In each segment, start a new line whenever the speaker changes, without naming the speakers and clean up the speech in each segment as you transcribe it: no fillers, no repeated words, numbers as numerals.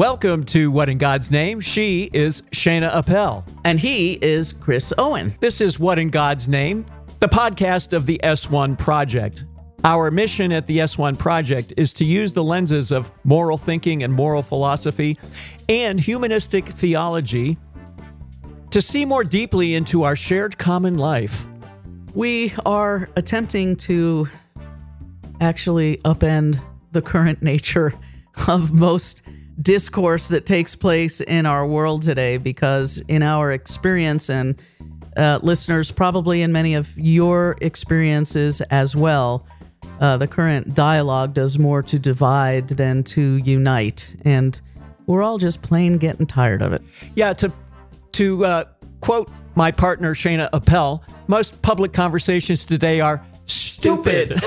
Welcome to What in God's Name. She is Shana Appel.
And he is Chris Owen.
This is What in God's Name, the podcast of the S1 Project. Our mission at the S1 Project is to use the lenses of moral thinking and moral philosophy and humanistic theology to see more deeply into our shared common life.
We are attempting to actually upend the current nature of most discourse that takes place in our world today, because in our experience, and listeners, probably in many of your experiences as well, the current dialogue does more to divide than to unite, and we're all just plain getting tired of it.
Yeah, to quote my partner Shana Appel, most public conversations today are stupid.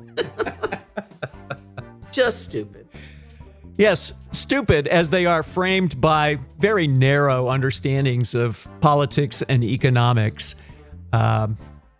Just stupid.
Yes, stupid, as they are framed by very narrow understandings of politics and economics. Our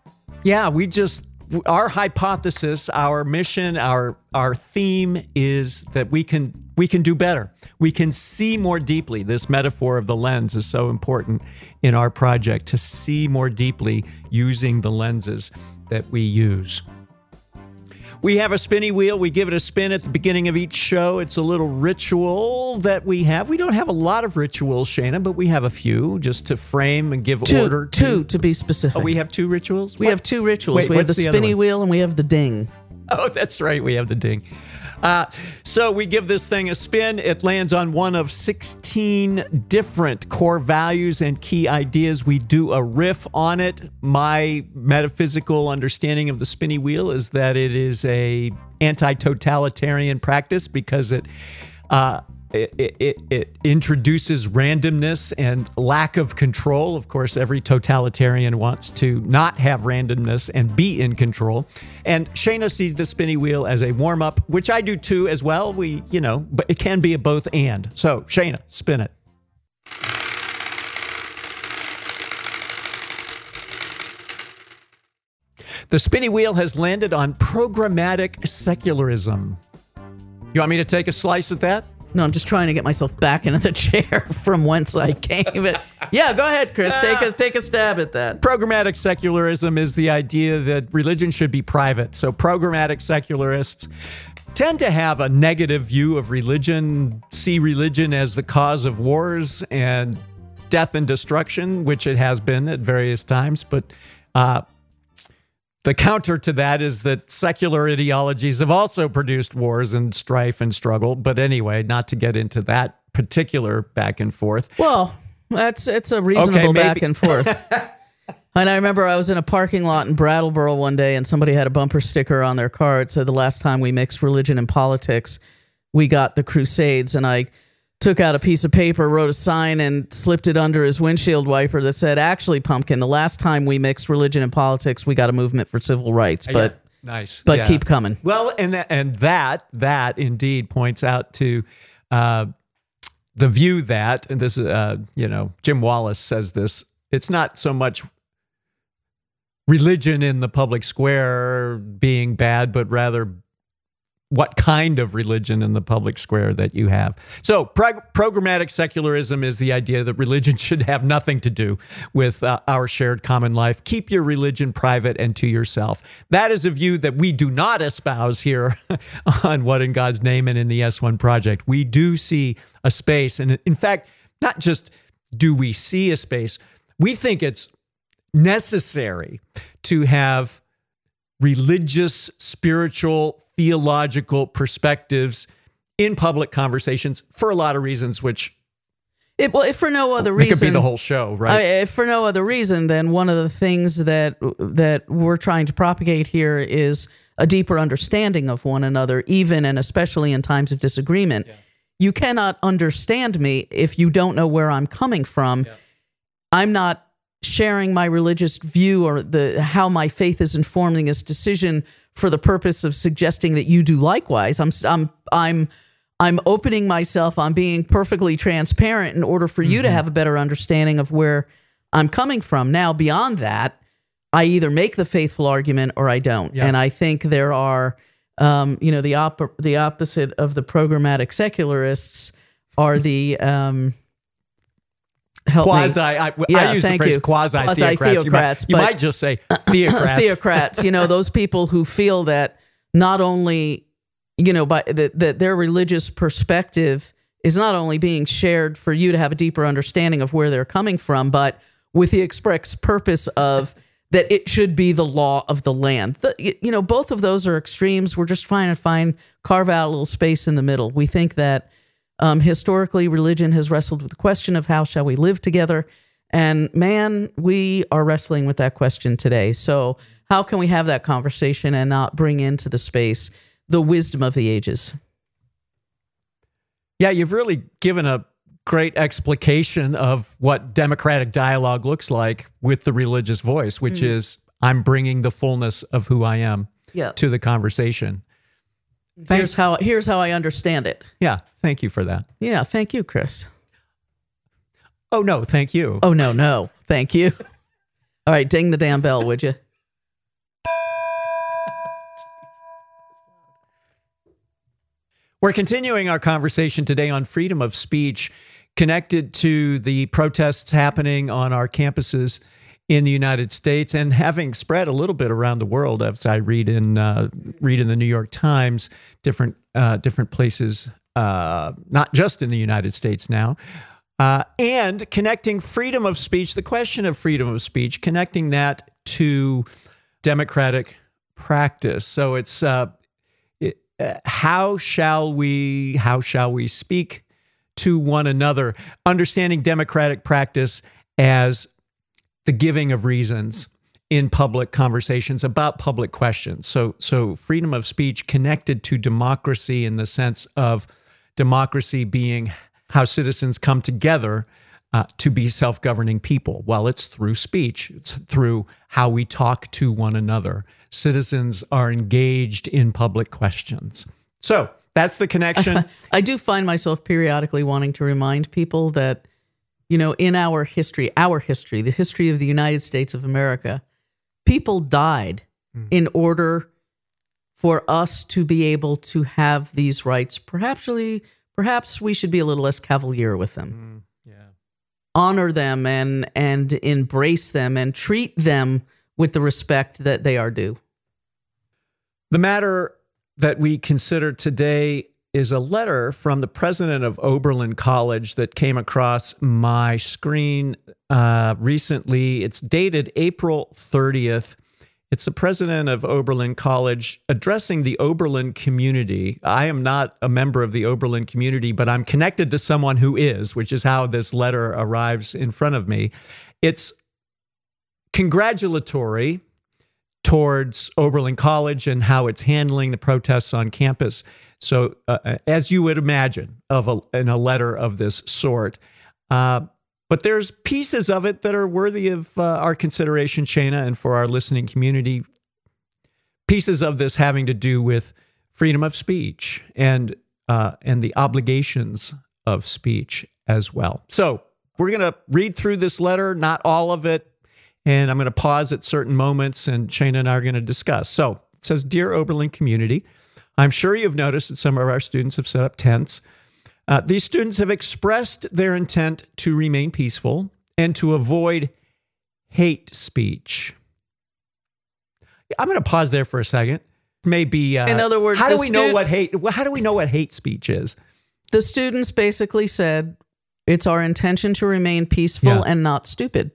hypothesis, our mission, our theme is that we can do better. We can see more deeply. This metaphor of the lens is so important in our project, to see more deeply using the lenses that we use. We have a spinny wheel. We give it a spin at the beginning of each show. It's a little ritual that we have. We don't have a lot of rituals, Shana, but we have a few just to frame and give order.
Two, to be specific.
Oh, we have two rituals?
We have two rituals.
Wait,
we have the
what's the
spinny
other one?
wheel and we have the ding.
Oh, that's right. We have the ding. So we give this thing a spin. It lands on one of 16 different core values and key ideas. We do a riff on it. My metaphysical understanding of the spinny wheel is that it is a anti-totalitarian practice because it introduces randomness and lack of control. Of course, every totalitarian wants to not have randomness and be in control. And Shana sees the spinny wheel as a warm-up, which I do too as well. But it can be a both and. So, Shana, spin it. The spinny wheel has landed on programmatic secularism. You want me to take a slice at that?
No, I'm just trying to get myself back into the chair from whence I came. But yeah, go ahead, Chris. Take a stab at that.
Programmatic secularism is the idea that religion should be private. So programmatic secularists tend to have a negative view of religion, see religion as the cause of wars and death and destruction, which it has been at various times. But the counter to that is that secular ideologies have also produced wars and strife and struggle. But anyway, not to get into that particular back and forth.
Well, it's a reasonable back and forth. And I remember I was in a parking lot in Brattleboro one day, and somebody had a bumper sticker on their car. It said, "The last time we mixed religion and politics, we got the Crusades." And I took out a piece of paper, wrote a sign, and slipped it under his windshield wiper that said, "Actually, Pumpkin, the last time we mixed religion and politics, we got a movement for civil rights." But
nice.
But keep coming.
Well, and that indeed points out to the view that, and this Jim Wallace says this, it's not so much religion in the public square being bad, but rather what kind of religion in the public square that you have. So programmatic secularism is the idea that religion should have nothing to do with our shared common life. Keep your religion private and to yourself. That is a view that we do not espouse here on What in God's Name and in the S1 Project. We do see a space, and in fact, not just do we see a space, we think it's necessary to have religious, spiritual, theological perspectives in public conversations for a lot of reasons, which
if for no other reason,
it could be the whole show, right?
If for no other reason, then one of the things that we're trying to propagate here is a deeper understanding of one another, even and especially in times of disagreement. Yeah. You cannot understand me if you don't know where I'm coming from. Yeah. I'm not sharing my religious view or how my faith is informing this decision for the purpose of suggesting that you do likewise. I'm opening myself. I'm being perfectly transparent in order for you to have a better understanding of where I'm coming from. Now, beyond that, I either make the faithful argument or I don't. Yeah. And I think there are, the opposite of the programmatic secularists are the help
quasi.
me.
I
Yeah,
use the
thank
phrase
you.
quasi-theocrats. You
but-
might just say theocrats.
Theocrats, those people who feel that not only, that their religious perspective is not only being shared for you to have a deeper understanding of where they're coming from, but with the express purpose of that it should be the law of the land. Both of those are extremes. We're just trying to carve out a little space in the middle. We think that historically religion has wrestled with the question of how shall we live together. And man, we are wrestling with that question today. So how can we have that conversation and not bring into the space the wisdom of the ages?
Yeah, you've really given a great explication of what democratic dialogue looks like with the religious voice, which is I'm bringing the fullness of who I am to the conversation.
Here's how I understand it.
Yeah, thank you for that.
Yeah, thank you, Chris.
Oh, no, thank you.
Oh, no, thank you. All right, ding the damn bell, would you?
We're continuing our conversation today on freedom of speech connected to the protests happening on our campuses in the United States and having spread a little bit around the world, as I read in the New York Times, different places, not just in the United States now, and connecting freedom of speech, the question of freedom of speech, connecting that to democratic practice. So it's how shall we speak to one another, understanding democratic practice as the giving of reasons in public conversations about public questions. So freedom of speech connected to democracy in the sense of democracy being how citizens come together to be self-governing people. Well, it's through speech. It's through how we talk to one another. Citizens are engaged in public questions. So that's the connection.
I do find myself periodically wanting to remind people that, in our history, the history of the United States of America, people died in order for us to be able to have these rights. Perhaps we should be a little less cavalier with them. Honor them and embrace them and treat them with the respect that they are due.
The matter that we consider today is a letter from the president of Oberlin College that came across my screen recently. It's dated April 30th. It's the president of Oberlin College addressing the Oberlin community. I am not a member of the Oberlin community, but I'm connected to someone who is, which is how this letter arrives in front of me. It's congratulatory towards Oberlin College and how it's handling the protests on campus. So as you would imagine in a letter of this sort, but there's pieces of it that are worthy of our consideration, Shana, and for our listening community, pieces of this having to do with freedom of speech and the obligations of speech as well. So we're going to read through this letter, not all of it, and I'm going to pause at certain moments, and Shana and I are going to discuss. So it says, Dear Oberlin community, I'm sure you've noticed that some of our students have set up tents. These students have expressed their intent to remain peaceful and to avoid hate speech. I'm going to pause there for a second. Maybe,
in other words,
how do we know what hate speech is?
The students basically said, it's our intention to remain peaceful and not stupid.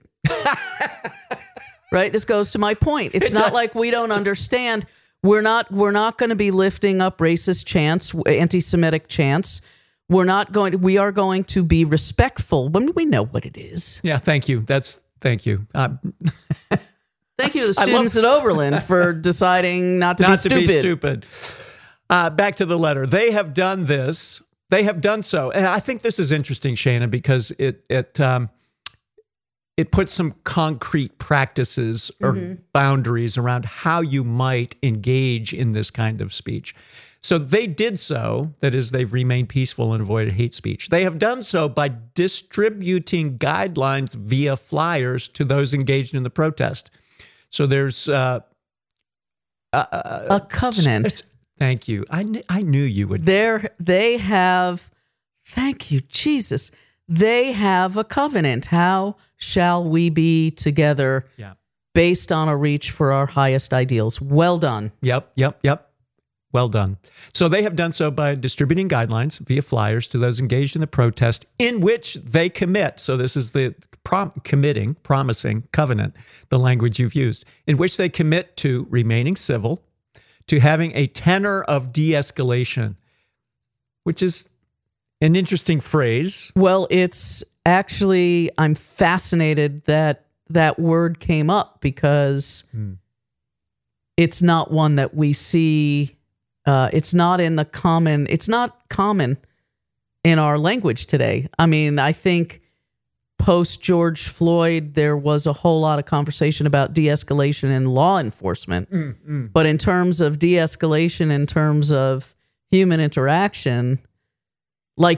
Right? This goes to my point. It's not like we don't understand. We're not going to be lifting up racist chants, anti-Semitic chants. We are going to be respectful when we know what it is.
Yeah, thank you. Thank you.
Thank you to the students at Oberlin for deciding not to be stupid.
Back to the letter. They have done this. They have done so. And I think this is interesting, Shana, because it puts some concrete practices or boundaries around how you might engage in this kind of speech. So they did so, that is, they've remained peaceful and avoided hate speech. They have done so by distributing guidelines via flyers to those engaged in the protest. So there's a
covenant.
Thank you. I knew you would.
They have Thank you, Jesus. They have a covenant. How shall we be together based on a reach for our highest ideals? Well done.
Yep. Well done. So they have done so by distributing guidelines via flyers to those engaged in the protest in which they commit. So this is the promising, covenant, the language you've used, in which they commit to remaining civil, to having a tenor of de-escalation, which is an interesting phrase.
Well, it's actually, I'm fascinated that that word came up because it's not one that we see. It's not common in our language today. I mean, I think post George Floyd, there was a whole lot of conversation about de-escalation in law enforcement. But in terms of de-escalation, in terms of human interaction, like,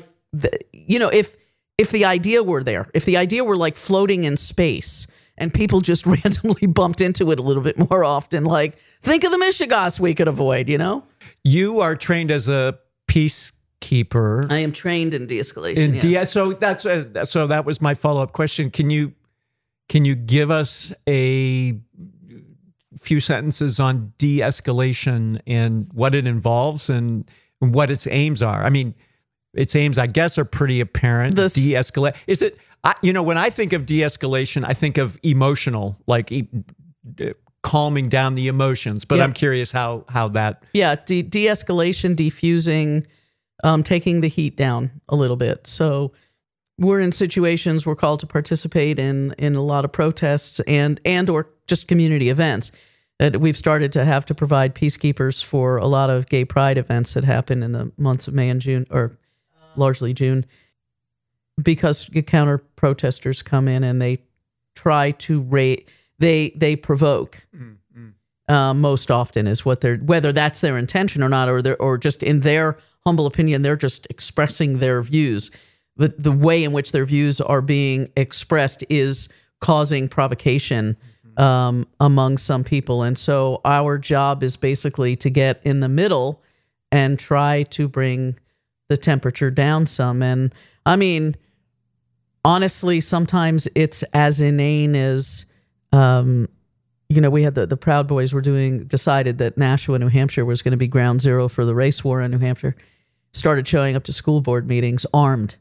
if the idea were there, if the idea were like floating in space and people just randomly bumped into it a little bit more often, like, think of the Michigas we could avoid, You are trained as a peacekeeper. I am trained in de-escalation. Yes.
So that was my follow-up question. Can you give us a few sentences on de-escalation and what it involves and what its aims are? I mean, its aims, I guess, are pretty apparent. De-escalate. Is it? When I think of de-escalation, I think of emotional, like calming down the emotions. But I'm curious how that.
Yeah, de-escalation, defusing, taking the heat down a little bit. So we're in situations, we're called to participate in a lot of protests and or just community events. We've started to have to provide peacekeepers for a lot of gay pride events that happen in the months of May and June, or largely June, because counter protesters come in and they try to they provoke. Most often is what whether that's their intention or not, or just in their humble opinion, they're just expressing their views. But the way in which their views are being expressed is causing provocation among some people. And so our job is basically to get in the middle and try to bring the temperature down some. And I mean, honestly, sometimes it's as inane as, we had the Proud Boys decided that Nashua, New Hampshire was going to be ground zero for the race war in New Hampshire. Started showing up to school board meetings armed,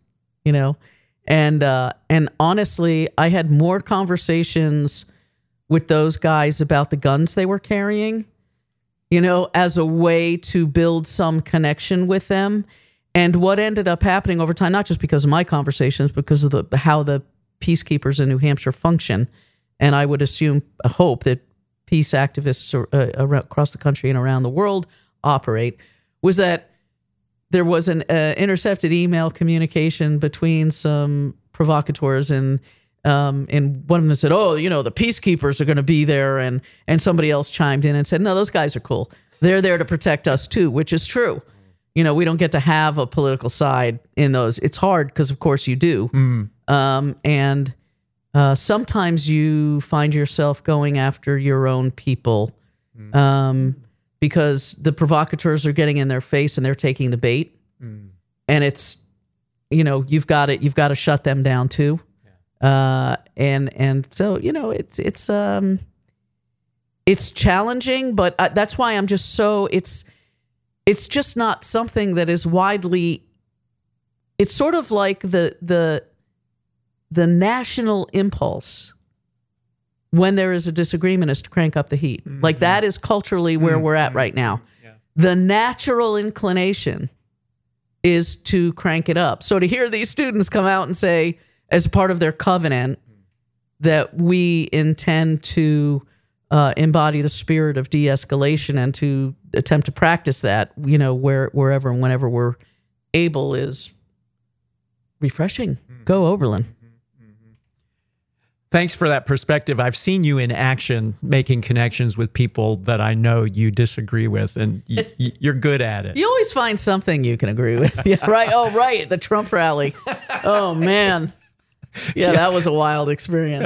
and honestly, I had more conversations with those guys about the guns they were carrying, as a way to build some connection with them. And what ended up happening over time, not just because of my conversations, because of how the peacekeepers in New Hampshire function, and I would hope that peace activists across the country and around the world operate, was that there was an intercepted email communication between some provocateurs, and one of them said, the peacekeepers are going to be there, and somebody else chimed in and said, no, those guys are cool. They're there to protect us too, which is true. We don't get to have a political side in those. It's hard because, of course, you do. And sometimes you find yourself going after your own people because the provocateurs are getting in their face and they're taking the bait. And it's, you've got to shut them down too. And so, it's challenging, but that's why I'm just so, it's just not something that is widely. It's sort of like the national impulse when there is a disagreement is to crank up the heat. Like that is culturally where we're at right now. Yeah. The natural inclination is to crank it up. So to hear these students come out and say, as part of their covenant, that we intend to embody the spirit of de-escalation and to attempt to practice that, wherever and whenever we're able, is refreshing. Go Oberlin.
Thanks for that perspective. I've seen you in action making connections with people that I know you disagree with, and you're good at it.
You always find something you can agree with. Yeah, right. Oh, right. The Trump rally. Oh, man. Yeah, that was a wild experience.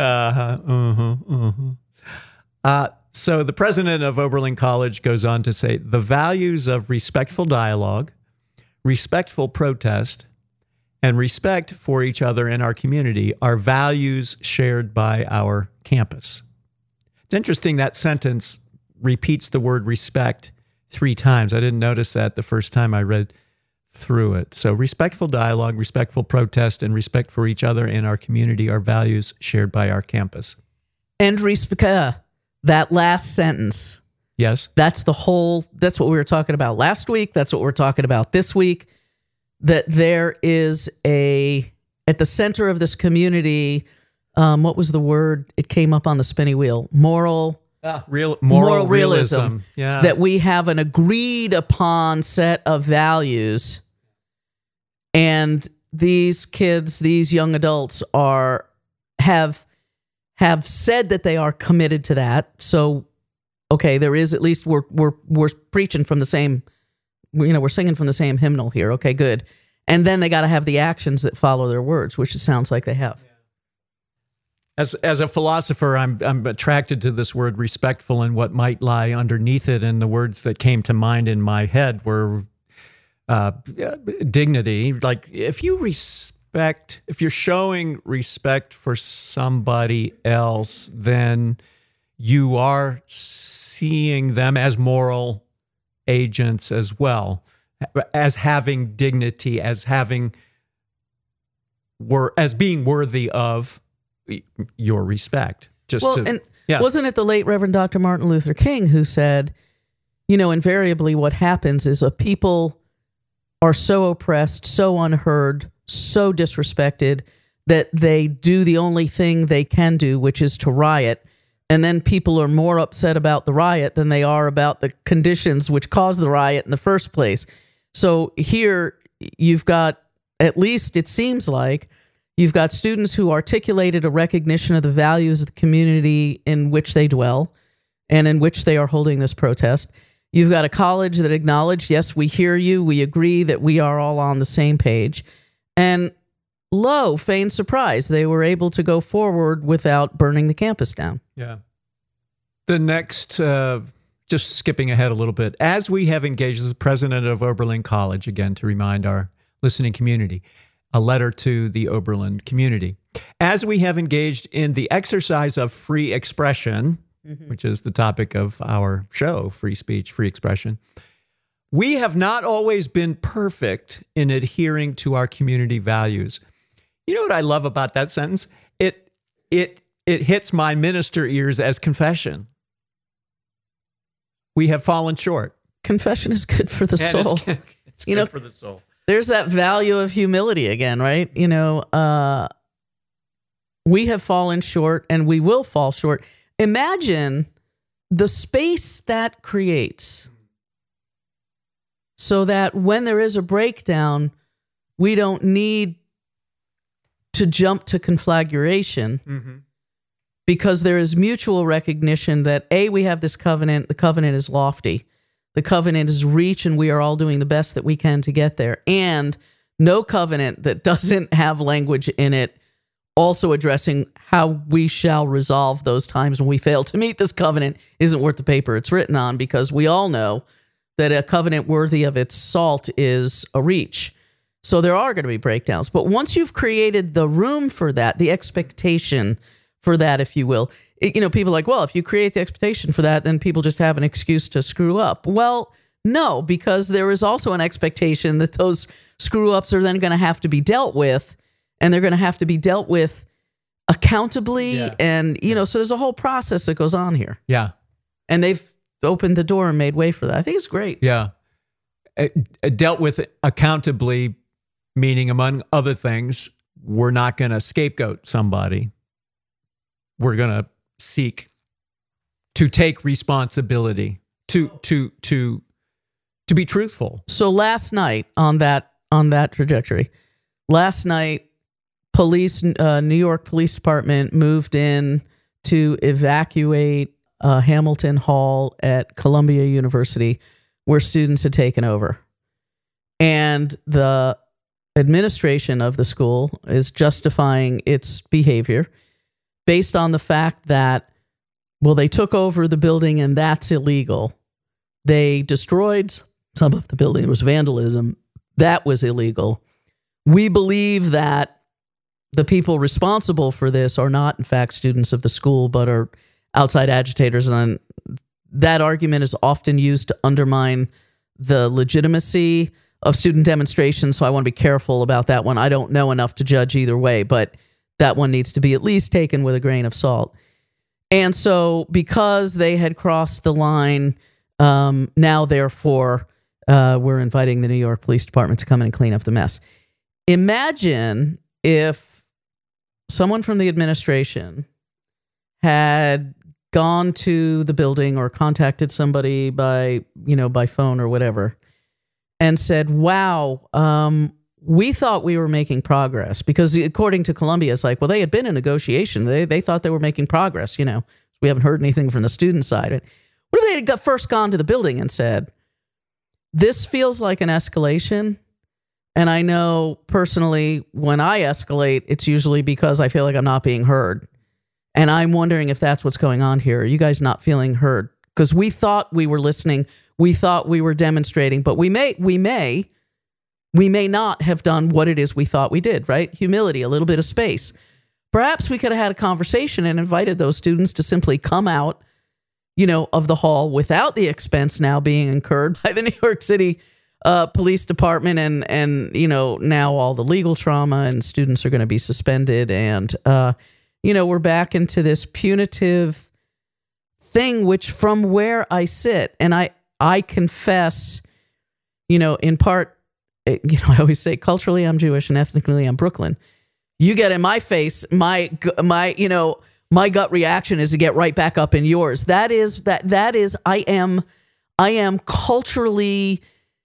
So the president of Oberlin College goes on to say, the values of respectful dialogue, respectful protest, and respect for each other in our community are values shared by our campus. It's interesting that sentence repeats the word respect 3 times. I didn't notice that the first time I read through it. So respectful dialogue, respectful protest, and respect for each other in our community are values shared by our campus.
And that last sentence.
Yes.
That's what we were talking about last week. That's what we're talking about this week. That there is at the center of this community, what was the word? It came up on the spinny wheel. Moral realism. Yeah. That we have an agreed upon set of values. And these kids, these young adults have said that they are committed to that. So, okay, there is at least we're preaching from the same, we're singing from the same hymnal here. Okay, good. And then they got to have the actions that follow their words, which it sounds like they have.
As a philosopher, I'm attracted to this word respectful and what might lie underneath it. And the words that came to mind in my head were dignity. Like if you're showing respect for somebody else, then you are seeing them as moral agents as well, as having dignity, as being worthy of your respect.
Wasn't it the late Reverend Dr. Martin Luther King who said, invariably what happens is a people are so oppressed, so unheard, so disrespected that they do the only thing they can do, which is to riot. And then people are more upset about the riot than they are about the conditions which caused the riot in the first place. So here you've got, at least it seems like, you've got students who articulated a recognition of the values of the community in which they dwell and in which they are holding this protest. You've got a college that acknowledged, yes, we hear you, we agree that we are all on the same page. And lo, feigned surprise, they were able to go forward without burning the campus down.
Yeah. The next, just skipping ahead a little bit, as we have engaged as the president of Oberlin College, again, to remind our listening community, a letter to the Oberlin community. As we have engaged in the exercise of free expression, which is the topic of our show, free speech, free expression, we have not always been perfect in adhering to our community values. You know what I love about that sentence? It hits my minister ears as confession. We have fallen short.
Confession is good for the soul.
It's good for the soul.
There's that value of humility again, right? We have fallen short and we will fall short. Imagine the space that creates so that when there is a breakdown, we don't need to jump to conflagration because there is mutual recognition that we have this covenant, the covenant is lofty. The covenant is reach, and we are all doing the best that we can to get there. And no covenant that doesn't have language in it also addressing how we shall resolve those times when we fail to meet this covenant isn't worth the paper it's written on, because we all know that a covenant worthy of its salt is a reach. So there are going to be breakdowns. But once you've created the room for that, the expectation for that, if you will, people are like, well, if you create the expectation for that, then people just have an excuse to screw up. Well, no, because there is also an expectation that those screw ups are then going to have to be dealt with, and they're going to have to be dealt with accountably. Yeah. And, so there's a whole process that goes on here.
Yeah.
And they've opened the door and made way for that. I think it's great.
Yeah. Dealt with accountably, meaning, among other things, we're not going to scapegoat somebody. We're going to seek to take responsibility, to be truthful.
So last night on that trajectory, New York Police Department moved in to evacuate Hamilton Hall at Columbia University, where students had taken over. And the administration of the school is justifying its behavior based on the fact that, well, they took over the building and that's illegal. They destroyed some of the building. It was vandalism. That was illegal. We believe that the people responsible for this are not, in fact, students of the school, but are outside agitators. And that argument is often used to undermine the legitimacy of student demonstrations. So I want to be careful about that one. I don't know enough to judge either way, but that one needs to be at least taken with a grain of salt. And so because they had crossed the line, now, therefore, we're inviting the New York Police Department to come in and clean up the mess. Imagine if someone from the administration had gone to the building or contacted somebody by phone or whatever and said, wow, we thought we were making progress, because according to Columbia, it's like, well, they had been in negotiation. They thought they were making progress. We haven't heard anything from the student side. What if they had first gone to the building and said, this feels like an escalation? And I know personally, when I escalate, it's usually because I feel like I'm not being heard. And I'm wondering if that's what's going on here. Are you guys not feeling heard? Because we thought we were listening. We thought we were demonstrating, but we may not have done what it is we thought we did, right? Humility, a little bit of space. Perhaps we could have had a conversation and invited those students to simply come out, of the hall without the expense now being incurred by the New York City Police Department and now all the legal trauma, and students are going to be suspended. And, we're back into this punitive thing, which from where I sit, and I confess, in part, I always say culturally I'm Jewish and ethnically I'm Brooklyn. You get in my face, my gut reaction is to get right back up in yours. That is I am culturally,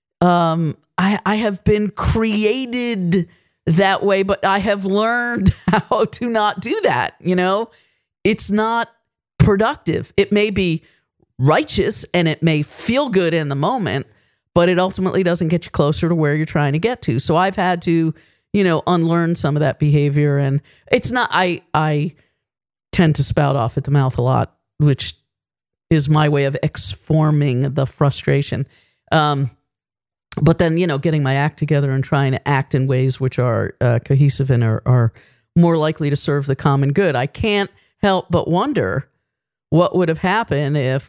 I have been created that way, but I have learned how to not do that. It's not productive. It may be righteous and it may feel good in the moment, but it ultimately doesn't get you closer to where you're trying to get to. So I've had to, unlearn some of that behavior. And it's not, I tend to spout off at the mouth a lot, which is my way of exforming the frustration. But then, getting my act together and trying to act in ways which are cohesive and are more likely to serve the common good. I can't help but wonder what would have happened if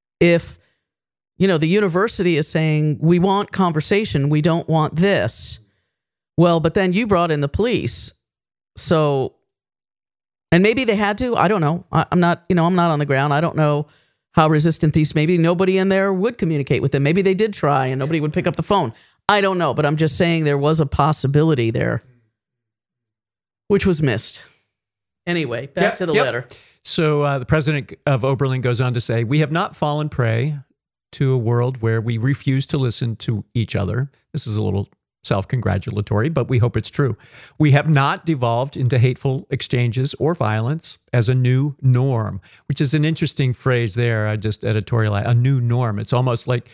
the university is saying, we want conversation, we don't want this. Well, but then you brought in the police. So, and maybe they had to, I don't know. I'm not on the ground. I don't know how resistant these, maybe nobody in there would communicate with them. Maybe they did try and nobody would pick up the phone. I don't know, but I'm just saying there was a possibility there, which was missed. Anyway, back to the letter.
So the president of Oberlin goes on to say, we have not fallen prey to a world where we refuse to listen to each other. This is a little self-congratulatory, but we hope it's true. We have not devolved into hateful exchanges or violence as a new norm, which is an interesting phrase there. I just editorialized, a new norm. It's almost like,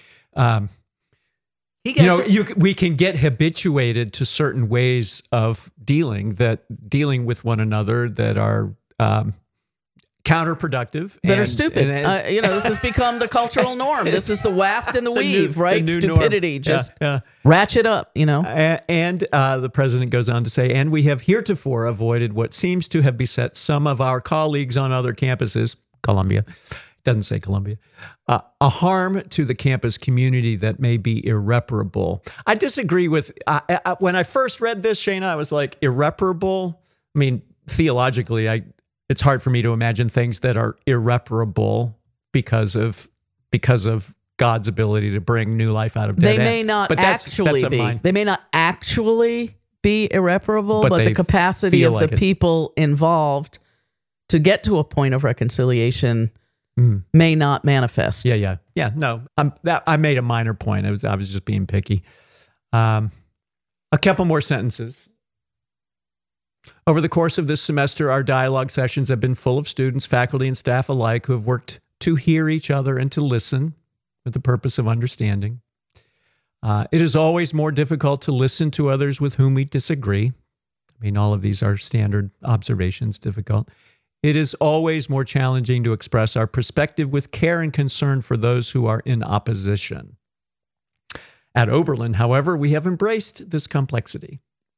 we can get habituated to certain ways of dealing with one another that are counterproductive.
That are stupid. This has become the cultural norm. This is the waft and the weave, right? Stupidity. Just ratchet up,
And the president goes on to say, and we have heretofore avoided what seems to have beset some of our colleagues on other campuses, Columbia, doesn't say Columbia, a harm to the campus community that may be irreparable. I disagree with, when I first read this, Shana, I was like, irreparable? I mean, theologically, it's hard for me to imagine things that are irreparable because of God's ability to bring new life out of dead ends.
They may not actually be. They may not actually be irreparable, but the capacity of the people involved to get to a point of reconciliation may not manifest.
Yeah. No, I made a minor point. I was just being picky. A couple more sentences. Over the course of this semester, our dialogue sessions have been full of students, faculty, and staff alike who have worked to hear each other and to listen with the purpose of understanding. It is always more difficult to listen to others with whom we disagree. I mean, all of these are standard observations, difficult. It is always more challenging to express our perspective with care and concern for those who are in opposition. At Oberlin, however, we have embraced this complexity.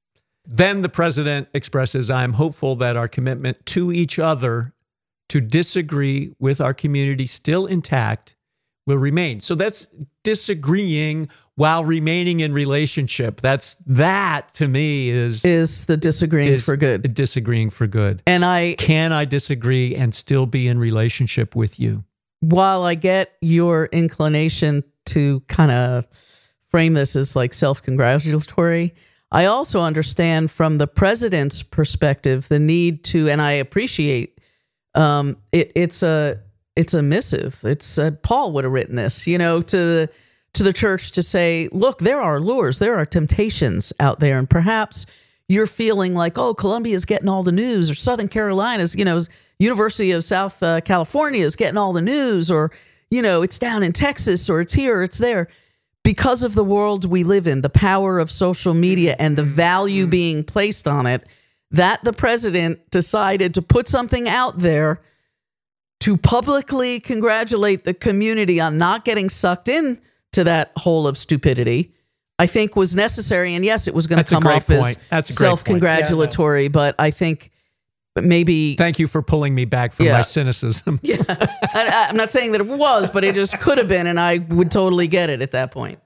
Then the president expresses, "I am hopeful that our commitment to each other to disagree with our community still intact will remain." So that's disagreeing while remaining in relationship. That to me is
the disagreeing for good.
Disagreeing for good.
And
can I disagree and still be in relationship with you?
While I get your inclination to kind of frame this as like self-congratulatory, I also understand from the president's perspective the need to, and I appreciate it's a missive. It's Paul would have written this, to the church to say, look, there are lures, there are temptations out there, and perhaps you're feeling like, oh, Columbia's getting all the news, or Southern Carolina's, University of South California is getting all the news, or it's down in Texas, or it's here, or it's there. Because of the world we live in, the power of social media and the value being placed on it, that the president decided to put something out there to publicly congratulate the community on not getting sucked in to that hole of stupidity, I think was necessary. And yes, it was going to come off as self-congratulatory, but I think maybe...
Thank you for pulling me back from my cynicism.
Yeah, I'm not saying that it was, but it just could have been, and I would totally get it at that point.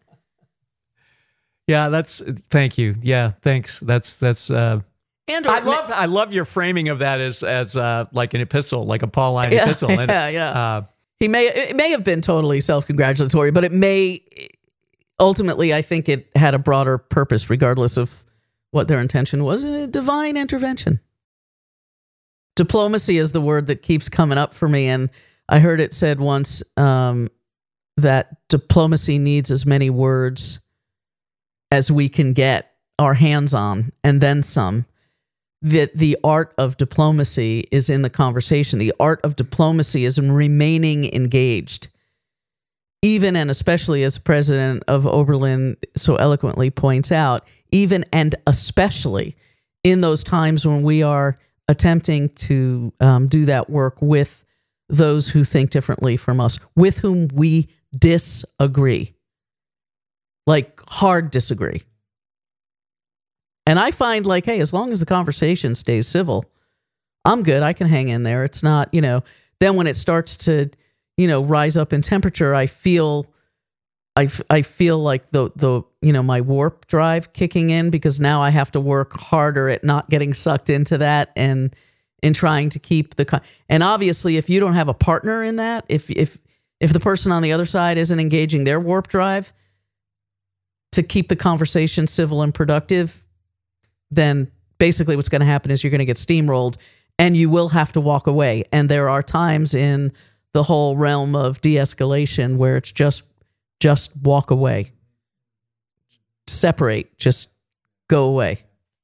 Yeah, thank you. Yeah, thanks. That's
Andrew,
I love your framing of that as like an epistle, like a Pauline epistle.
Yeah. It may have been totally self-congratulatory, but it may ultimately, I think it had a broader purpose, regardless of what their intention was. A divine intervention. Diplomacy is the word that keeps coming up for me, and I heard it said once that diplomacy needs as many words as we can get our hands on, and then some. That the art of diplomacy is in the conversation. The art of diplomacy is in remaining engaged. Even and especially, as President of Oberlin so eloquently points out, even and especially in those times when we are attempting to do that work with those who think differently from us, with whom we disagree, like hard disagree. And I find like, hey, as long as the conversation stays civil, I'm good. I can hang in there. It's not, then when it starts to, rise up in temperature, I feel like the my warp drive kicking in, because now I have to work harder at not getting sucked into that and in trying to keep and obviously if you don't have a partner in that, if the person on the other side isn't engaging their warp drive to keep the conversation civil and productive, then basically what's going to happen is you're going to get steamrolled and you will have to walk away. And there are times in the whole realm of de-escalation where it's just walk away. Separate. Just go away.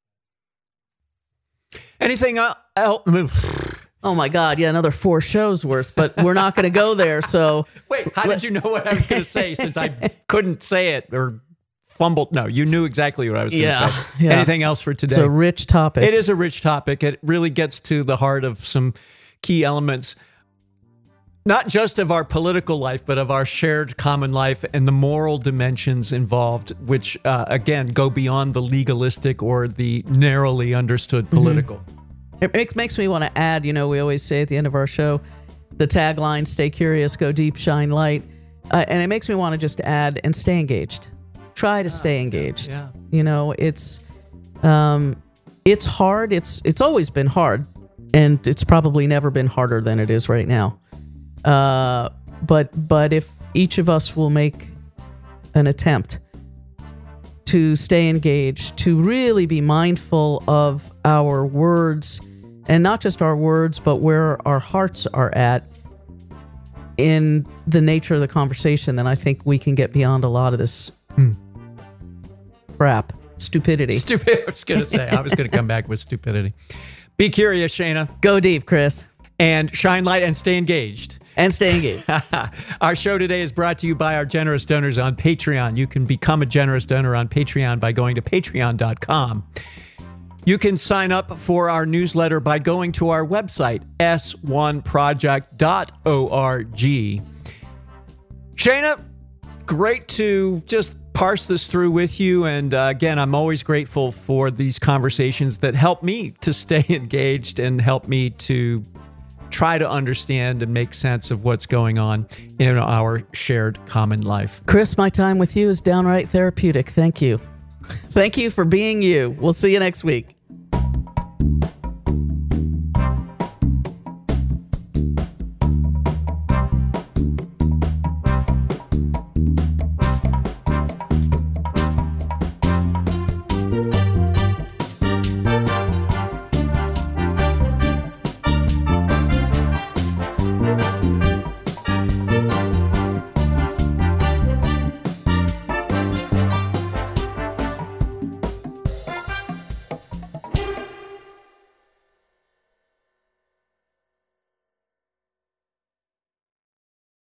Anything else?
Oh my God. Yeah, another 4 shows worth, but we're not going to go there. So
wait, how did you know what I was going to say since I couldn't say it or fumbled? No, you knew exactly what I was going to say. Yeah. Anything else for today?
It's a rich topic.
It is a rich topic. It really gets to the heart of some key elements, not just of our political life, but of our shared common life and the moral dimensions involved, which, again, go beyond the legalistic or the narrowly understood political.
It makes me want to add, we always say at the end of our show, the tagline, stay curious, go deep, shine light. And it makes me want to just add, and stay engaged. Try to stay engaged.
Yeah.
It's hard. It's always been hard, and it's probably never been harder than it is right now. But if each of us will make an attempt to stay engaged, to really be mindful of our words, and not just our words, but where our hearts are at in the nature of the conversation, then I think we can get beyond a lot of this crap. Stupidity.
I was going to say, I was going to come back with stupidity. Be curious, Shana.
Go deep, Chris.
And shine light and stay engaged.
And stay engaged.
Our show today is brought to you by our generous donors on Patreon. You can become a generous donor on Patreon by going to patreon.com. You can sign up for our newsletter by going to our website, s1project.org. Shana, great to just parse this through with you. And again, I'm always grateful for these conversations that help me to stay engaged and help me to try to understand and make sense of what's going on in our shared common life.
Chris, my time with you is downright therapeutic. Thank you. Thank you for being you. We'll see you next week.